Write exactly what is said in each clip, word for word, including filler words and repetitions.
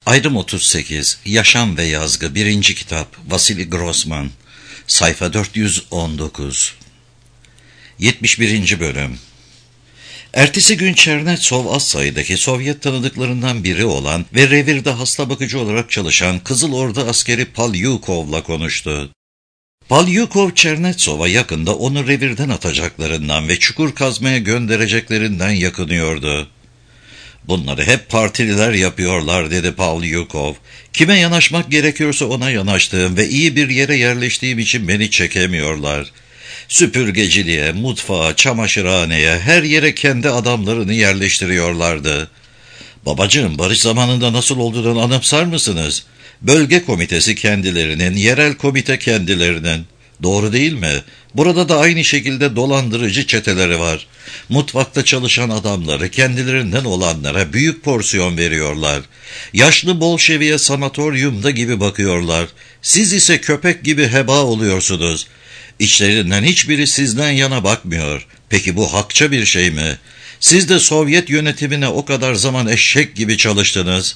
Ayrım otuz sekiz, Yaşam ve Yazgı, birinci kitap, Vasili Grossman, sayfa dört yüz on dokuz. yetmiş birinci bölüm. Ertesi gün Çernetsov az sayıdaki Sovyet tanıdıklarından biri olan ve revirde hasta bakıcı olarak çalışan Kızıl Ordu askeri Palyukov'la konuştu. Palyukov, Çernetsov'a yakında onu revirden atacaklarından ve çukur kazmaya göndereceklerinden yakınıyordu. "Bunları hep partililer yapıyorlar," dedi Palyukov. "Kime yanaşmak gerekiyorsa ona yanaştığım ve iyi bir yere yerleştiğim için beni çekemiyorlar. Süpürgeciliğe, mutfağa, çamaşırhaneye, her yere kendi adamlarını yerleştiriyorlardı. Babacığım, barış zamanında nasıl olduğunu anımsar mısınız? Bölge komitesi kendilerinin, yerel komite kendilerinin. Doğru değil mi? Burada da aynı şekilde dolandırıcı çeteleri var. Mutfakta çalışan adamları kendilerinden olanlara büyük porsiyon veriyorlar. Yaşlı Bolşevi'ye sanatoryumda gibi bakıyorlar. Siz ise köpek gibi heba oluyorsunuz. İçlerinden hiçbiri sizden yana bakmıyor. Peki bu hakça bir şey mi? Siz de Sovyet yönetimine o kadar zaman eşek gibi çalıştınız."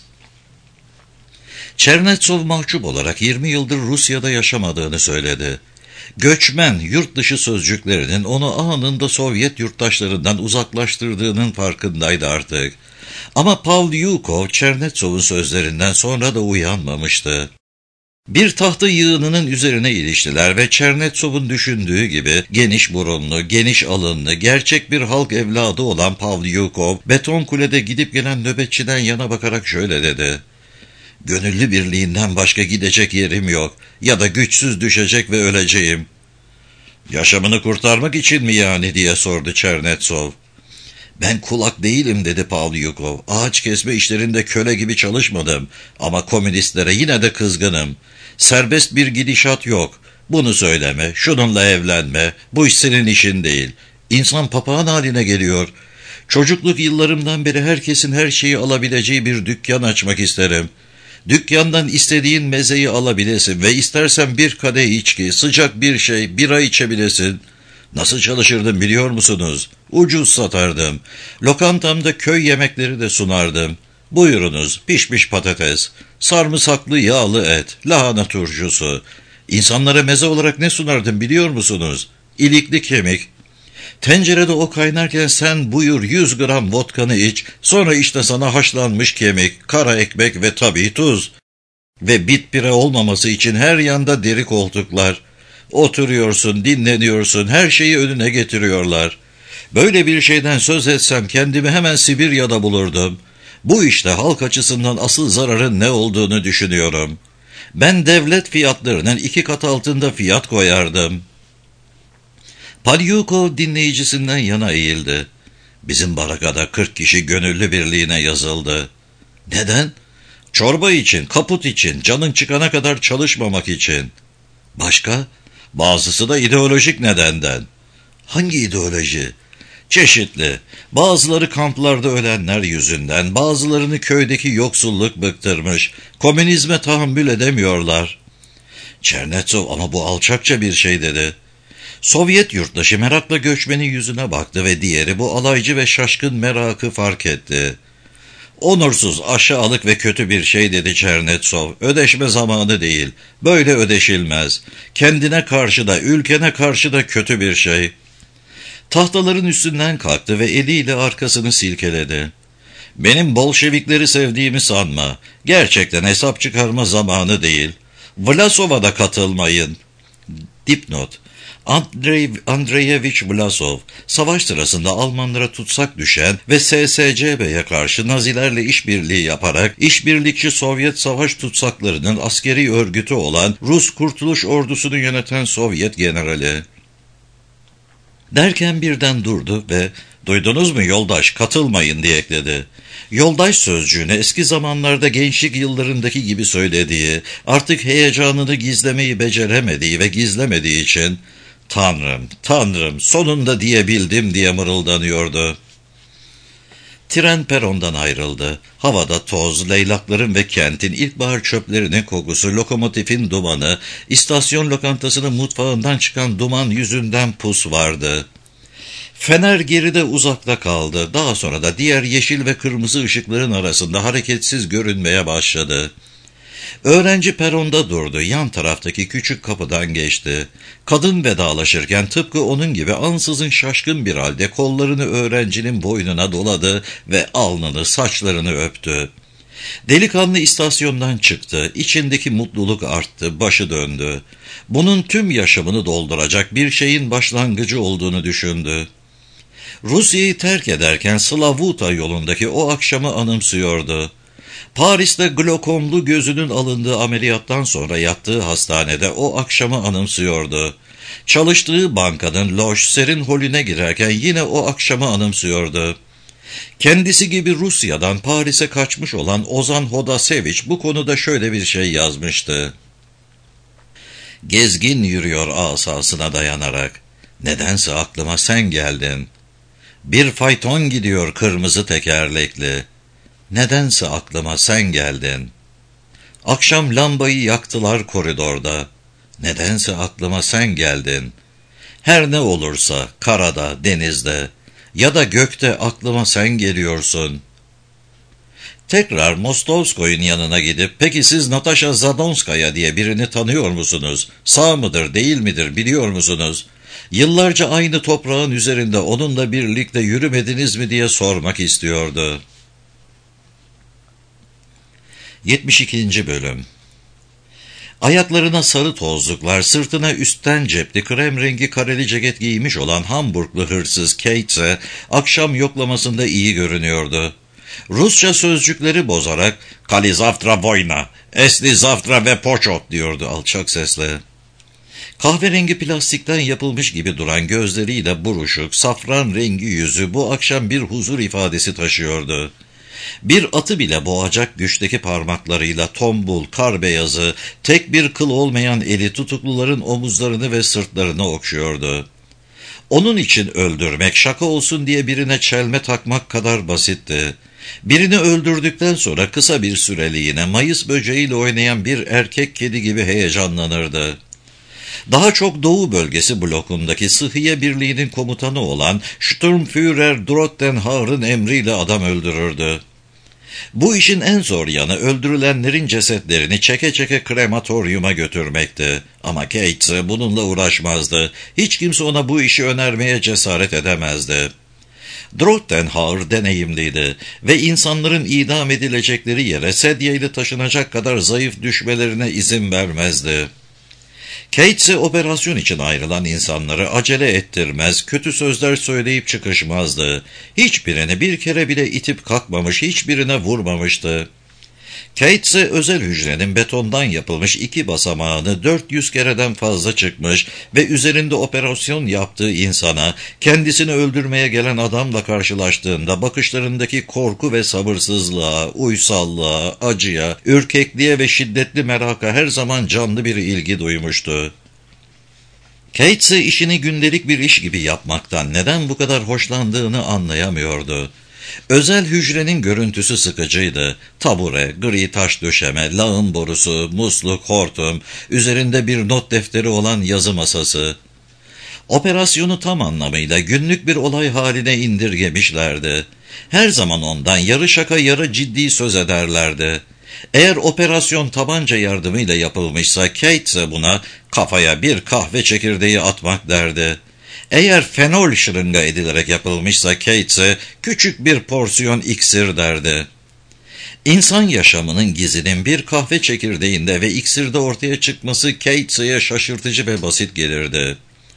Çernetsov mahcup olarak yirmi yıldır Rusya'da yaşamadığını söyledi. Göçmen, yurt dışı sözcüklerinin onu anında Sovyet yurttaşlarından uzaklaştırdığının farkındaydı artık. Ama Palyukov, Çernetsov'un sözlerinden sonra da uyanmamıştı. Bir tahta yığınının üzerine iliştiler ve Çernetsov'un düşündüğü gibi geniş burunlu, geniş alınlı, gerçek bir halk evladı olan Palyukov, beton kulede gidip gelen nöbetçiden yana bakarak şöyle dedi: "Gönüllü birliğinden başka gidecek yerim yok ya da güçsüz düşecek ve öleceğim." "Yaşamını kurtarmak için mi yani?" diye sordu Çernetsov. "Ben kulak değilim," dedi Palyukov. "Ağaç kesme işlerinde köle gibi çalışmadım ama komünistlere yine de kızgınım. Serbest bir gidişat yok. Bunu söyleme, şununla evlenme, bu iş senin işin değil. İnsan papağan haline geliyor. Çocukluk yıllarımdan beri herkesin her şeyi alabileceği bir dükkan açmak isterim. Dükkandan istediğin mezeyi alabilesin ve istersen bir kadeh içki, sıcak bir şey, bira içebilesin. Nasıl çalışırdım biliyor musunuz? Ucuz satardım. Lokantamda köy yemekleri de sunardım. Buyurunuz, pişmiş patates, sarımsaklı yağlı et, lahana turşusu. İnsanlara meze olarak ne sunardım biliyor musunuz? İlikli kemik. Tencerede o kaynarken sen buyur yüz gram vodkanı iç, sonra işte sana haşlanmış kemik, kara ekmek ve tabii tuz. Ve bitpire olmaması için her yanda deri koltuklar. Oturuyorsun, dinleniyorsun, her şeyi önüne getiriyorlar. Böyle bir şeyden söz etsem kendimi hemen Sibirya'da bulurdum. Bu işte halk açısından asıl zararın ne olduğunu düşünüyorum. Ben devlet fiyatlarının iki kat altında fiyat koyardım." Palyukov dinleyicisinden yana eğildi. "Bizim barakada kırk kişi gönüllü birliğine yazıldı." "Neden?" "Çorba için, kaput için, canın çıkana kadar çalışmamak için." "Başka?" "Bazısı da ideolojik nedenden." "Hangi ideoloji?" "Çeşitli. Bazıları kamplarda ölenler yüzünden, bazılarını köydeki yoksulluk bıktırmış. Komünizme tahammül edemiyorlar." Çernetsov, "Ama bu alçakça bir şey," dedi. Sovyet yurttaşı merakla göçmenin yüzüne baktı ve diğeri bu alaycı ve şaşkın merakı fark etti. "Onursuz, aşağılık ve kötü bir şey," dedi Çernetsov. "Ödeşme zamanı değil. Böyle ödeşilmez. Kendine karşı da, ülkene karşı da kötü bir şey." Tahtaların üstünden kalktı ve eliyle arkasını silkeledi. "Benim Bolşevikleri sevdiğimi sanma. Gerçekten hesap çıkarma zamanı değil. Vlasov'a da katılmayın." Dipnot: Andrei Andreyevich Vlasov, savaş sırasında Almanlara tutsak düşen ve S S C B'ye karşı Nazilerle işbirliği yaparak işbirlikçi Sovyet savaş tutsaklarının askeri örgütü olan Rus Kurtuluş Ordusu'nu yöneten Sovyet generali. Derken birden durdu ve "Duydunuz mu yoldaş, katılmayın," diye ekledi. Yoldaş sözcüğünü eski zamanlarda gençlik yıllarındaki gibi söylediği, artık heyecanını gizlemeyi beceremediği ve gizlemediği için "Tanrım, Tanrım, sonunda diyebildim," diye mırıldanıyordu. Tren perondan ayrıldı. Havada toz, leylakların ve kentin ilkbahar çöplerinin kokusu, lokomotifin dumanı, istasyon lokantasının mutfağından çıkan duman yüzünden pus vardı. Fener geride uzakta kaldı. Daha sonra da diğer yeşil ve kırmızı ışıkların arasında hareketsiz görünmeye başladı. Öğrenci peronda durdu. Yan taraftaki küçük kapıdan geçti. Kadın vedalaşırken tıpkı onun gibi ansızın şaşkın bir halde kollarını öğrencinin boynuna doladı ve alnını, saçlarını öptü. Delikanlı istasyondan çıktı. İçindeki mutluluk arttı, başı döndü. Bunun tüm yaşamını dolduracak bir şeyin başlangıcı olduğunu düşündü. Rusya'yı terk ederken Slavuta yolundaki o akşamı anımsıyordu. Paris'te glokomlu gözünün alındığı ameliyattan sonra yattığı hastanede o akşamı anımsıyordu. Çalıştığı bankanın loş serin holüne girerken yine o akşamı anımsıyordu. Kendisi gibi Rusya'dan Paris'e kaçmış olan Ozan Hodaseviç bu konuda şöyle bir şey yazmıştı. Gezgin yürüyor asasına dayanarak. Nedense aklıma sen geldin. Bir fayton gidiyor kırmızı tekerlekli. Nedense aklıma sen geldin. Akşam lambayı yaktılar koridorda. Nedense aklıma sen geldin. Her ne olursa karada, denizde ya da gökte aklıma sen geliyorsun. Tekrar Mostovskoy'un yanına gidip, peki siz Natasha Zadonskaya diye birini tanıyor musunuz? Sağ mıdır, değil midir biliyor musunuz? Yıllarca aynı toprağın üzerinde onunla birlikte yürümediniz mi diye sormak istiyordu. yetmiş ikinci Bölüm. Ayaklarına sarı tozluklar, sırtına üstten cepli krem rengi kareli ceket giymiş olan Hamburglu hırsız Kate akşam yoklamasında iyi görünüyordu. Rusça sözcükleri bozarak "Kali zavtra voyna, esli zavtra ve poçot" diyordu alçak sesle. Kahverengi plastikten yapılmış gibi duran gözleriyle buruşuk, safran rengi yüzü bu akşam bir huzur ifadesi taşıyordu. Bir atı bile boğacak güçteki parmaklarıyla tombul, kar beyazı, tek bir kıl olmayan eli tutukluların omuzlarını ve sırtlarını okşuyordu. Onun için öldürmek, şaka olsun diye birine çelme takmak kadar basitti. Birini öldürdükten sonra kısa bir süreliğine mayıs böceğiyle oynayan bir erkek kedi gibi heyecanlanırdı. Daha çok Doğu bölgesi blokundaki Sıhhiye Birliği'nin komutanı olan Sturmführer Drottenhauer'ın emriyle adam öldürürdü. Bu işin en zor yanı öldürülenlerin cesetlerini çeke çeke krematoryuma götürmekti. Ama Kate bununla uğraşmazdı. Hiç kimse ona bu işi önermeye cesaret edemezdi. Drottenhauer deneyimliydi ve insanların idam edilecekleri yere sedyeyle taşınacak kadar zayıf düşmelerine izin vermezdi. Kate operasyon için ayrılan insanları acele ettirmez, kötü sözler söyleyip çıkışmazdı. Hiçbirini bir kere bile itip kalkmamış, hiçbirine vurmamıştı. Kate özel hücrenin betondan yapılmış iki basamağını dört yüz kereden fazla çıkmış ve üzerinde operasyon yaptığı insana, kendisini öldürmeye gelen adamla karşılaştığında bakışlarındaki korku ve sabırsızlığa, uysallığa, acıya, ürkekliğe ve şiddetli meraka her zaman canlı bir ilgi duymuştu. Kate ise işini gündelik bir iş gibi yapmaktan neden bu kadar hoşlandığını anlayamıyordu. Özel hücrenin görüntüsü sıkıcıydı. Tabure, gri taş döşeme, lağım borusu, musluk, hortum, üzerinde bir not defteri olan yazı masası. Operasyonu tam anlamıyla günlük bir olay haline indirgemişlerdi. Her zaman ondan yarı şaka yarı ciddi söz ederlerdi. Eğer operasyon tabanca yardımıyla yapılmışsa Kate ise buna kafaya bir kahve çekirdeği atmak derdi. Eğer fenol şırınga edilerek yapılmışsa Kate ise küçük bir porsiyon iksir derdi. İnsan yaşamının gizinin bir kahve çekirdeğinde ve iksirde ortaya çıkması Kate'ye şaşırtıcı ve basit gelirdi.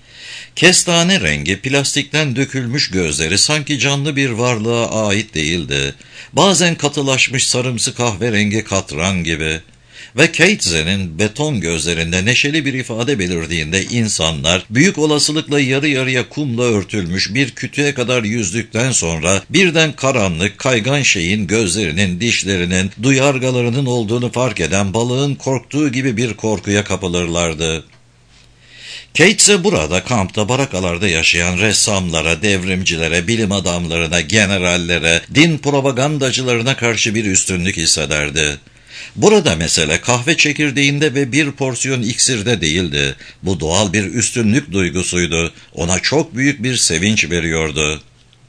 Kestane rengi plastikten dökülmüş gözleri sanki canlı bir varlığa ait değildi. Bazen katılaşmış sarımsı kahverengi katran gibi. Ve Kate'nin beton gözlerinde neşeli bir ifade belirdiğinde insanlar büyük olasılıkla yarı yarıya kumla örtülmüş bir kütüğe kadar yüzdükten sonra birden karanlık kaygan şeyin gözlerinin, dişlerinin, duyargalarının olduğunu fark eden balığın korktuğu gibi bir korkuya kapılırlardı. Kate ise burada kampta barakalarda yaşayan ressamlara, devrimcilere, bilim adamlarına, generallere, din propagandacılarına karşı bir üstünlük hissederdi. Burada mesele kahve çekirdeğinde ve bir porsiyon iksirde değildi. Bu doğal bir üstünlük duygusuydu. Ona çok büyük bir sevinç veriyordu.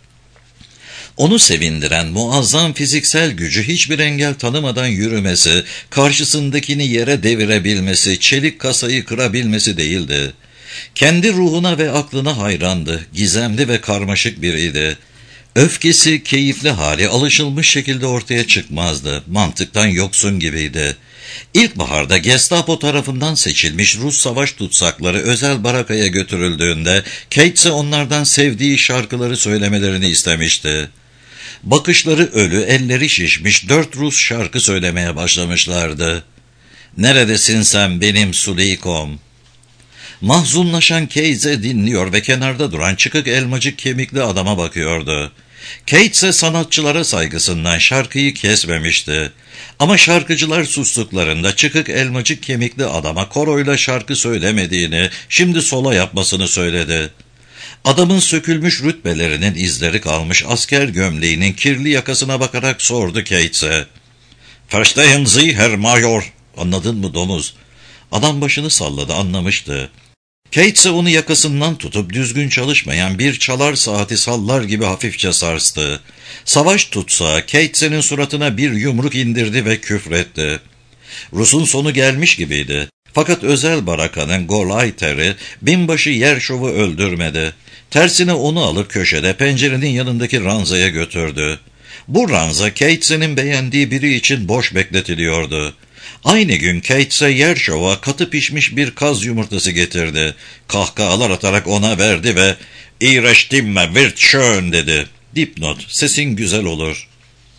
Onu sevindiren muazzam fiziksel gücü hiçbir engel tanımadan yürümesi, karşısındakini yere devirebilmesi, çelik kasayı kırabilmesi değildi. Kendi ruhuna ve aklına hayrandı, gizemli ve karmaşık biriydi. Öfkesi, keyifli hali alışılmış şekilde ortaya çıkmazdı, mantıktan yoksun gibiydi. İlkbaharda Gestapo tarafından seçilmiş Rus savaş tutsakları özel barakaya götürüldüğünde Keitse onlardan sevdiği şarkıları söylemelerini istemişti. Bakışları ölü, elleri şişmiş dört Rus şarkı söylemeye başlamışlardı. "Neredesin sen benim Suleikom?" Mahzunlaşan Keitse dinliyor ve kenarda duran çıkık elmacık kemikli adama bakıyordu. Keitse sanatçılara saygısından şarkıyı kesmemişti. Ama şarkıcılar sustuklarında çıkık elmacık kemikli adama koroyla şarkı söylemediğini, şimdi sola yapmasını söyledi. Adamın sökülmüş rütbelerinin izleri kalmış asker gömleğinin kirli yakasına bakarak sordu Keitse. "Verstehen Sie, Herr Major?" "Anladın mı domuz?" Adam başını salladı, anlamıştı. Keitse onu yakasından tutup düzgün çalışmayan bir çalar saati sallar gibi hafifçe sarstı. Savaş tutsağı Keitse'nin suratına bir yumruk indirdi ve küfretti. Rus'un sonu gelmiş gibiydi. Fakat özel barakanın Golaiter'i binbaşı Yerşov'u öldürmedi. Tersine onu alıp köşede pencerenin yanındaki ranzaya götürdü. Bu ranza Keitse'nin beğendiği biri için boş bekletiliyordu. Aynı gün Keitse Yerşov'a katı pişmiş bir kaz yumurtası getirdi. Kahkahalar atarak ona verdi ve "Ihre Stimme wird schön" dedi. Dipnot, sesin güzel olur.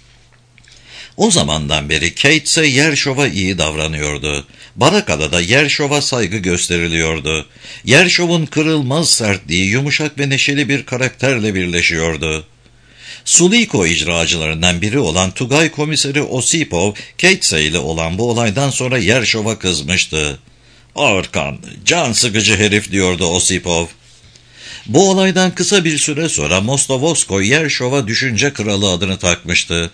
O zamandan beri Keitse Yerşov'a iyi davranıyordu. Barakada da Yerşov'a saygı gösteriliyordu. Yerşov'un kırılmaz sertliği yumuşak ve neşeli bir karakterle birleşiyordu. Suliko icracılarından biri olan Tugay komiseri Osipov, Keitse ile olan bu olaydan sonra Yerşov'a kızmıştı. "Ağırkan, can sıkıcı herif" diyordu Osipov. Bu olaydan kısa bir süre sonra Mostovoskoy Yerşov'a düşünce kralı adını takmıştı.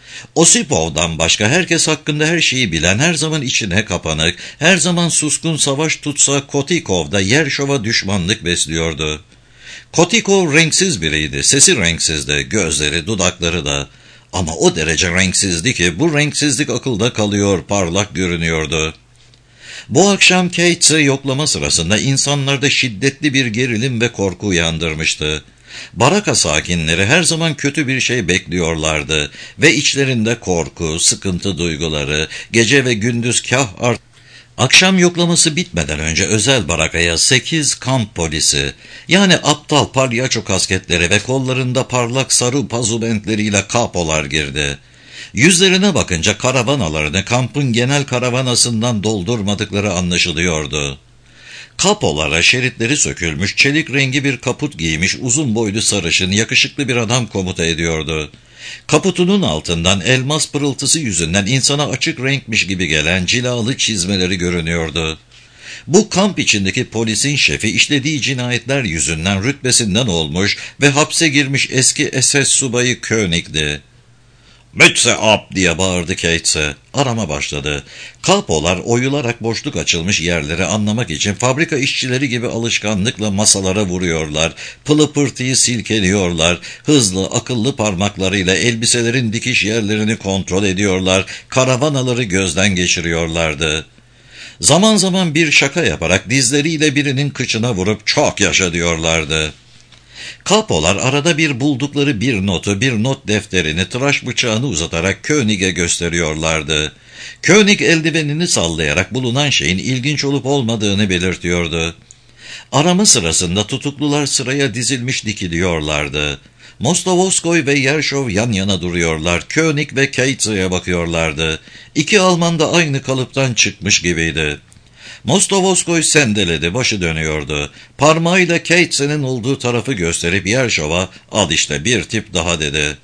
Osipov'dan başka herkes hakkında her şeyi bilen, her zaman içine kapanık, her zaman suskun savaş tutsa Kotikov da Yerşov'a düşmanlık besliyordu. Kotikov renksiz biriydi, sesi renksizdi, gözleri, dudakları da. Ama o derece renksizdi ki bu renksizlik akılda kalıyor, parlak görünüyordu. Bu akşam Keitse yoklama sırasında insanlarda şiddetli bir gerilim ve korku uyandırmıştı. Baraka sakinleri her zaman kötü bir şey bekliyorlardı ve içlerinde korku, sıkıntı duyguları, gece ve gündüz kah art. Akşam yoklaması bitmeden önce özel barakaya sekiz kamp polisi, yani aptal palyaço kasketleri ve kollarında parlak sarı pazubentleriyle kapolar girdi. Yüzlerine bakınca karavanalarını kampın genel karavanasından doldurmadıkları anlaşılıyordu. Kapolara şeritleri sökülmüş, çelik rengi bir kaput giymiş, uzun boylu sarışın, yakışıklı bir adam komuta ediyordu. Kaputunun altından elmas pırıltısı yüzünden insana açık renkmiş gibi gelen cilalı çizmeleri görünüyordu. Bu kamp içindeki polisin şefi işlediği cinayetler yüzünden rütbesinden olmuş ve hapse girmiş eski S S subayı König'di. "Mütze ab!" diye bağırdı Keitse. Arama başladı. Kapolar oyularak boşluk açılmış yerleri anlamak için fabrika işçileri gibi alışkanlıkla masalara vuruyorlar, pılı pırtıyı silkeliyorlar, hızlı, akıllı parmaklarıyla elbiselerin dikiş yerlerini kontrol ediyorlar, karavanaları gözden geçiriyorlardı. Zaman zaman bir şaka yaparak dizleriyle birinin kıçına vurup "çok yaşa" diyorlardı. Kapolar arada bir buldukları bir notu, bir not defterini, tıraş bıçağını uzatarak König'e gösteriyorlardı. König eldivenini sallayarak bulunan şeyin ilginç olup olmadığını belirtiyordu. Arama sırasında tutuklular sıraya dizilmiş dikiliyorlardı. Mostovoskoy ve Yerşov yan yana duruyorlar. König ve Keitse'ye bakıyorlardı. İki Alman da aynı kalıptan çıkmış gibiydi. Mostovoskoy sendeledi, başı dönüyordu. Parmağıyla Keitse'nin olduğu tarafı gösterip Yerşov'a "al işte bir tip daha" dedi.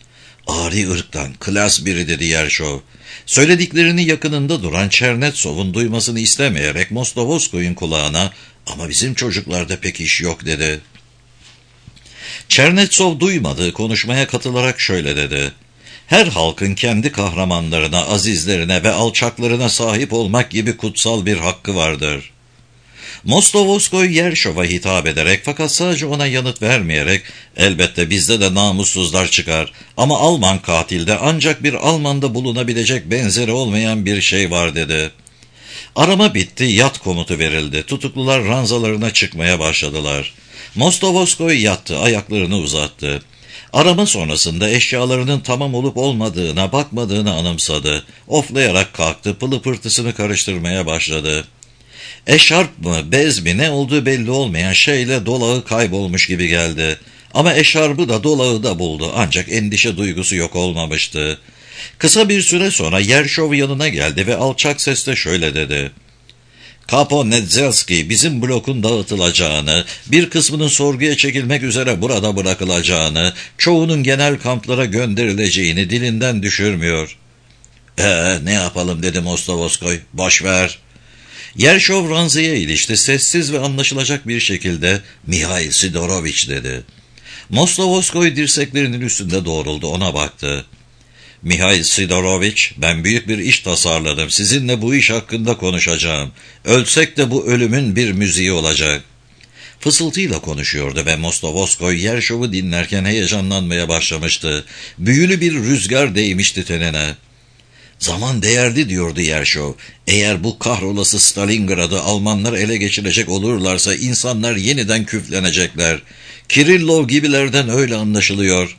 "Ari ırktan, klas biri" dedi Yerşov. Söylediklerini yakınında duran Çernetsov'un duymasını istemeyerek Mostovoskoy'un kulağına "ama bizim çocuklarda pek iş yok" dedi. Çernetsov duymadığı konuşmaya katılarak şöyle dedi. Her halkın kendi kahramanlarına, azizlerine ve alçaklarına sahip olmak gibi kutsal bir hakkı vardır. Mostovoskoy Yerşov'a hitap ederek fakat sadece ona yanıt vermeyerek elbette bizde de namussuzlar çıkar ama Alman katilde ancak bir Alman'da bulunabilecek benzeri olmayan bir şey var dedi. Arama bitti, yat komutu verildi. Tutuklular ranzalarına çıkmaya başladılar. Mostovoskoy yattı, ayaklarını uzattı. Arama sonrasında eşyalarının tamam olup olmadığına bakmadığını anımsadı. Oflayarak kalktı, pılı pırtısını karıştırmaya başladı. Eşarp mı, bez mi, ne olduğu belli olmayan şeyle dolağı kaybolmuş gibi geldi. Ama eşarbı da dolağı da buldu, ancak endişe duygusu yok olmamıştı. Kısa bir süre sonra Yerşov yanına geldi ve alçak sesle şöyle dedi. Kapo Nedzelski bizim blokun dağıtılacağını, bir kısmının sorguya çekilmek üzere burada bırakılacağını, çoğunun genel kamplara gönderileceğini dilinden düşürmüyor. Ee ne yapalım dedi Mostovoskoy, boş ver. Yerşov ranzaya ilişti, sessiz ve anlaşılacak bir şekilde Mihail Sidoroviç dedi. Mostovoskoy dirseklerinin üstünde doğruldu, ona baktı. Mihail Sidoroviç, ben büyük bir iş tasarladım. Sizinle bu iş hakkında konuşacağım. Ölsek de bu ölümün bir müziği olacak. Fısıltıyla konuşuyordu ve Mostovoskoy Yerşov'u dinlerken heyecanlanmaya başlamıştı. Büyülü bir rüzgar değmişti tenine. Zaman değerli diyordu Yerşov. Eğer bu kahrolası Stalingrad'ı Almanlar ele geçirecek olurlarsa insanlar yeniden küflenecekler. Kirillov gibilerden öyle anlaşılıyor.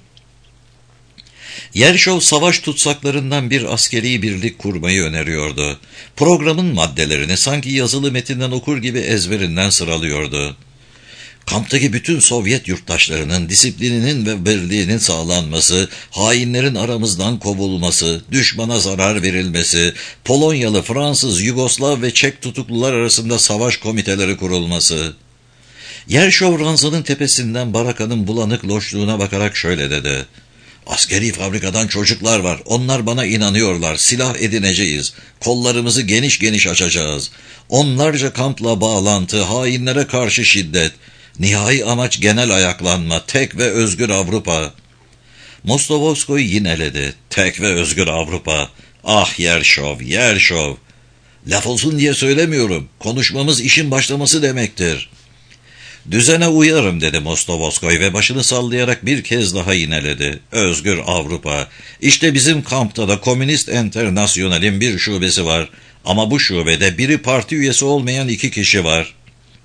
Yerşov savaş tutsaklarından bir askeri birlik kurmayı öneriyordu. Programın maddelerini sanki yazılı metinden okur gibi ezberinden sıralıyordu. Kamptaki bütün Sovyet yurttaşlarının disiplininin ve birliğinin sağlanması, hainlerin aramızdan kovulması, düşmana zarar verilmesi, Polonyalı, Fransız, Yugoslav ve Çek tutuklular arasında savaş komiteleri kurulması. Yerşov ranzanın tepesinden barakanın bulanık loşluğuna bakarak şöyle dedi. Askeri fabrikadan çocuklar var. Onlar bana inanıyorlar. Silah edineceğiz. Kollarımızı geniş geniş açacağız. Onlarca kampla bağlantı, hainlere karşı şiddet. Nihai amaç genel ayaklanma, tek ve özgür Avrupa. Mostovoskoy yineledi. Tek ve özgür Avrupa. Ah Yerşov, Yerşov. Laf olsun diye söylemiyorum. Konuşmamız işin başlaması demektir. Düzene uyarım dedi Mostovoskoy ve başını sallayarak bir kez daha yineledi. Özgür Avrupa. İşte bizim kampta da Komünist Enternasyonel'in bir şubesi var. Ama bu şubede biri parti üyesi olmayan iki kişi var.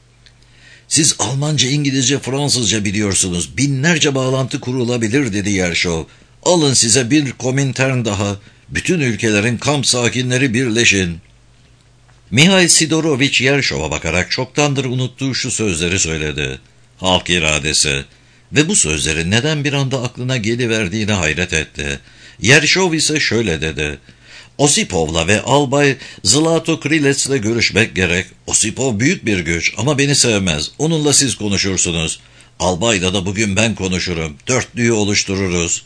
Siz Almanca, İngilizce, Fransızca biliyorsunuz. Binlerce bağlantı kurulabilir dedi Yerşov. Alın size bir Komintern daha. Bütün ülkelerin kamp sakinleri birleşin. Mihail Sidoroviç Yerşov'a bakarak çoktandır unuttuğu şu sözleri söyledi. Halk iradesi. Ve bu sözlerin neden bir anda aklına geliverdiğine hayret etti. Yerşov ise şöyle dedi. Osipov'la ve Albay Zlato Krilets'le görüşmek gerek. Osipov büyük bir güç ama beni sevmez. Onunla siz konuşursunuz. Albay'la da bugün ben konuşurum. Dörtlüyü oluştururuz.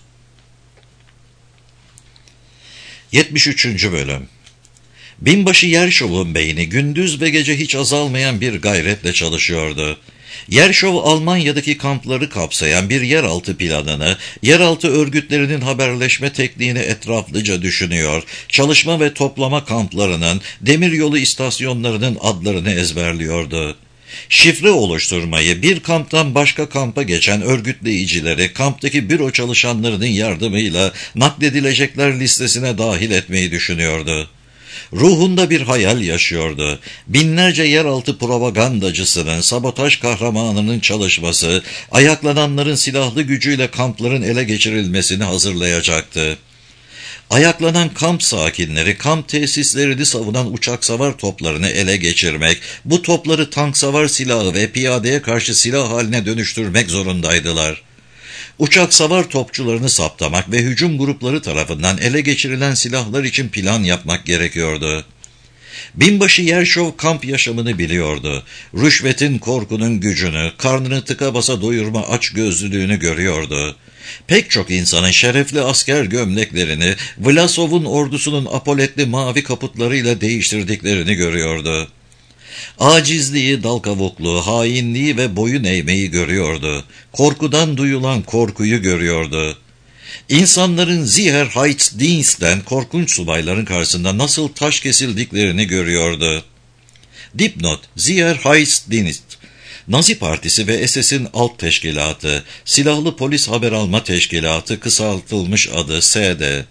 yetmiş üçüncü Bölüm. Binbaşı Yerşov'un beyni gündüz ve gece hiç azalmayan bir gayretle çalışıyordu. Yerşov, Almanya'daki kampları kapsayan bir yeraltı planını, yeraltı örgütlerinin haberleşme tekniğini etraflıca düşünüyor, çalışma ve toplama kamplarının, demiryolu istasyonlarının adlarını ezberliyordu. Şifre oluşturmayı, bir kamptan başka kampa geçen örgütleyicileri, kamptaki büro çalışanlarının yardımıyla nakledilecekler listesine dahil etmeyi düşünüyordu. Ruhunda bir hayal yaşıyordu. Binlerce yeraltı propagandacısının, sabotaj kahramanının çalışması, ayaklananların silahlı gücüyle kampların ele geçirilmesini hazırlayacaktı. Ayaklanan kamp sakinleri, kamp tesislerini savunan uçak savar toplarını ele geçirmek, bu topları tank savar silahı ve piyadeye karşı silah haline dönüştürmek zorundaydılar. Uçak savar topçularını saptamak ve hücum grupları tarafından ele geçirilen silahlar için plan yapmak gerekiyordu. Binbaşı Yerşov kamp yaşamını biliyordu. Rüşvetin, korkunun gücünü, karnını tıka basa doyurma açgözlülüğünü görüyordu. Pek çok insanın şerefli asker gömleklerini Vlasov'un ordusunun apoletli mavi kaputlarıyla değiştirdiklerini görüyordu. Acizliği, dal kavukluğu, hainliği ve boyun eğmeyi görüyordu. Korkudan duyulan korkuyu görüyordu. İnsanların Sicherheitsdienst'ten korkunç subayların karşısında nasıl taş kesildiklerini görüyordu. Dipnot: Sicherheitsdienst, Nazi Partisi ve S S'in alt teşkilatı, Silahlı Polis Haber Alma Teşkilatı, kısaltılmış adı S D.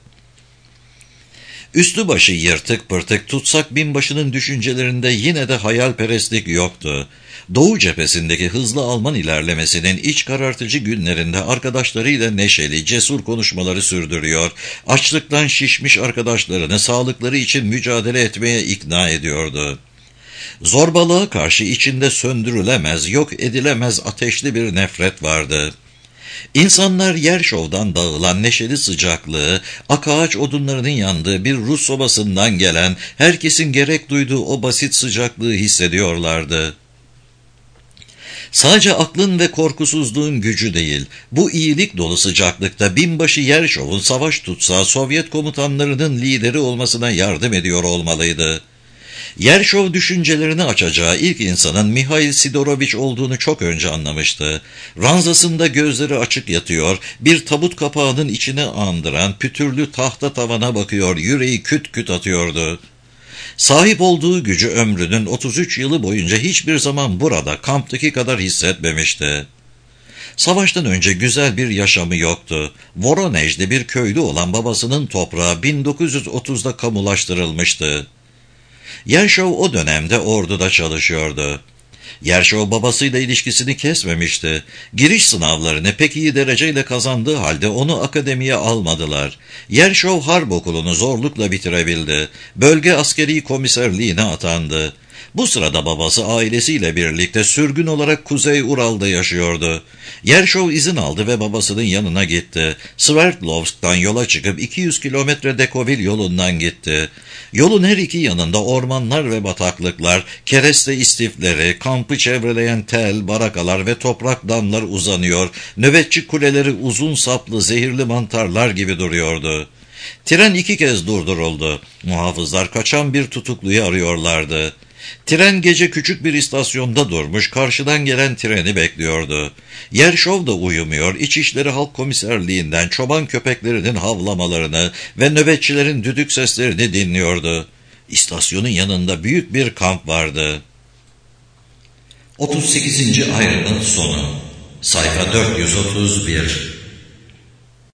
Üstü başı yırtık pırtık tutsak binbaşının düşüncelerinde yine de hayalperestlik yoktu. Doğu cephesindeki hızlı Alman ilerlemesinin iç karartıcı günlerinde arkadaşlarıyla neşeli, cesur konuşmaları sürdürüyor, açlıktan şişmiş arkadaşlarını sağlıkları için mücadele etmeye ikna ediyordu. Zorbalığa karşı içinde söndürülemez, yok edilemez ateşli bir nefret vardı. İnsanlar Yerşov'dan dağılan neşeli sıcaklığı, akağaç odunlarının yandığı bir Rus sobasından gelen, herkesin gerek duyduğu o basit sıcaklığı hissediyorlardı. Sadece aklın ve korkusuzluğun gücü değil, bu iyilik dolu sıcaklıkta binbaşı Yerşov'un savaş tutsağı Sovyet komutanlarının lideri olmasına yardım ediyor olmalıydı. Yerşov düşüncelerini açacağı ilk insanın Mihail Sidorovich olduğunu çok önce anlamıştı. Ranzasında gözleri açık yatıyor, bir tabut kapağının içine andıran pütürlü tahta tavana bakıyor, yüreği küt küt atıyordu. Sahip olduğu gücü ömrünün otuz üç yılı boyunca hiçbir zaman burada, kamptaki kadar hissetmemişti. Savaştan önce güzel bir yaşamı yoktu. Voronezh'de bir köylü olan babasının toprağı bin dokuz yüz otuzda kamulaştırılmıştı. Yerşov o dönemde orduda çalışıyordu. Yerşov babasıyla ilişkisini kesmemişti. Giriş sınavlarını pek iyi dereceyle kazandığı halde onu akademiye almadılar. Yerşov harp okulunu zorlukla bitirebildi. Bölge askeri komiserliğine atandı. Bu sırada babası ailesiyle birlikte sürgün olarak Kuzey Ural'da yaşıyordu. Yerşov izin aldı ve babasının yanına gitti. Sverdlovsk'tan yola çıkıp iki yüz kilometre Dekovil yolundan gitti. Yolun her iki yanında ormanlar ve bataklıklar, kereste istifleri, kampı çevreleyen tel, barakalar ve toprak damlar uzanıyor, nöbetçi kuleleri uzun saplı zehirli mantarlar gibi duruyordu. Tren iki kez durduruldu. Muhafızlar kaçan bir tutukluyu arıyorlardı. Tren gece küçük bir istasyonda durmuş, karşıdan gelen treni bekliyordu. Yerşov da uyumuyor, İçişleri Halk Komiserliğinden çoban köpeklerinin havlamalarını ve nöbetçilerin düdük seslerini dinliyordu. İstasyonun yanında büyük bir kamp vardı. otuz sekizinci ayrının sonu. Sayfa dört yüz otuz bir.